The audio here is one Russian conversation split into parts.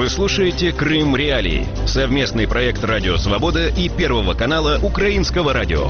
Вы слушаете «Крым Реалии» — совместный проект «Радио Свобода» и Первого канала Украинского радио.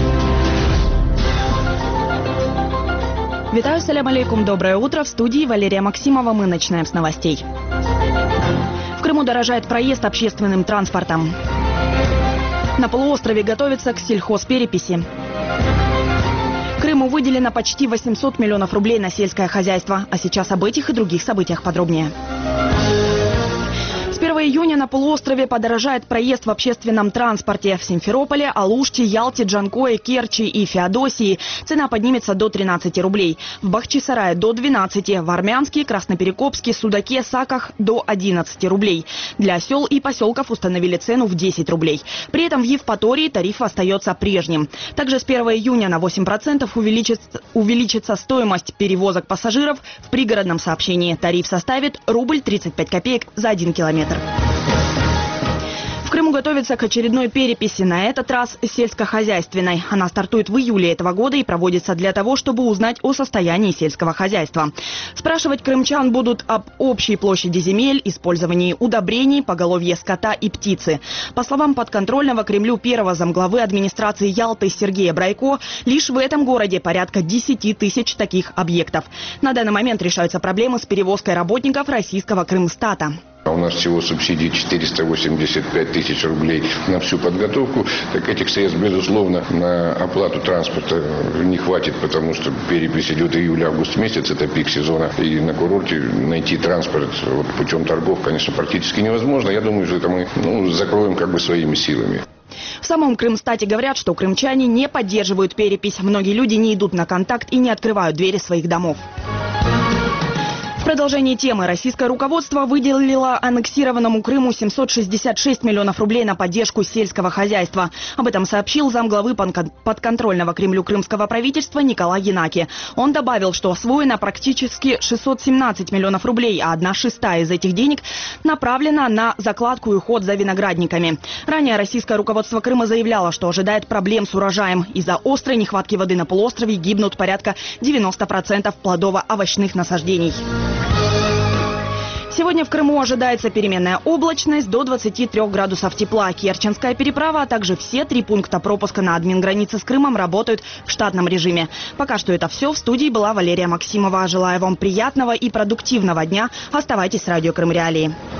Витаю, салям алейкум, доброе утро. В студии Валерия Максимова. Мы начинаем с новостей. В Крыму дорожает проезд общественным транспортом. На полуострове готовится к сельхозпереписи. Крыму выделено почти 800 миллионов рублей на сельское хозяйство. А сейчас об этих и других событиях подробнее. С 1 июня на полуострове подорожает проезд в общественном транспорте. В Симферополе, Алуште, Ялте, Джанкое, Керчи и Феодосии цена поднимется до 13 рублей. В Бахчисарае до 12, в Армянске, Красноперекопске, Судаке, Саках до 11 рублей. Для сел и поселков установили цену в 10 рублей. При этом в Евпатории тариф остается прежним. Также с 1 июня на 8% увеличится стоимость перевозок пассажиров в пригородном сообщении. Тариф составит рубль 35 копеек за 1 километр. В Крыму готовится к очередной переписи, на этот раз сельскохозяйственной. Она стартует в июле этого года и проводится для того, чтобы узнать о состоянии сельского хозяйства. Спрашивать крымчан будут об общей площади земель, использовании удобрений, поголовье скота и птицы. По словам подконтрольного Кремлю первого замглавы администрации Ялты Сергея Брайко, лишь в этом городе порядка 10 тысяч таких объектов. На данный момент решаются проблемы с перевозкой работников российского Крымстата. У нас всего субсидий 485 тысяч рублей на всю подготовку. Так этих средств, безусловно, на оплату транспорта не хватит, потому что перепись идет июль-август месяц, это пик сезона. И на курорте найти транспорт путем торгов, конечно, практически невозможно. Я думаю, что это мы закроем своими силами. В самом Крымстате говорят, что крымчане не поддерживают перепись. Многие люди не идут на контакт и не открывают двери своих домов. В продолжении темы российское руководство выделило аннексированному Крыму 766 миллионов рублей на поддержку сельского хозяйства. Об этом сообщил замглавы подконтрольного Кремлю крымского правительства Николай Янаки. Он добавил, что освоено практически 617 миллионов рублей, а 1/6 из этих денег направлена на закладку и уход за виноградниками. Ранее российское руководство Крыма заявляло, что ожидает проблем с урожаем. Из-за острой нехватки воды на полуострове гибнут порядка 90% плодово-овощных насаждений. Сегодня в Крыму ожидается переменная облачность до 23 градусов тепла. Керченская переправа, а также все 3 пункта пропуска на админгранице с Крымом работают в штатном режиме. Пока что это все. В студии была Валерия Максимова. Желаю вам приятного и продуктивного дня. Оставайтесь с радио Крым Реалии.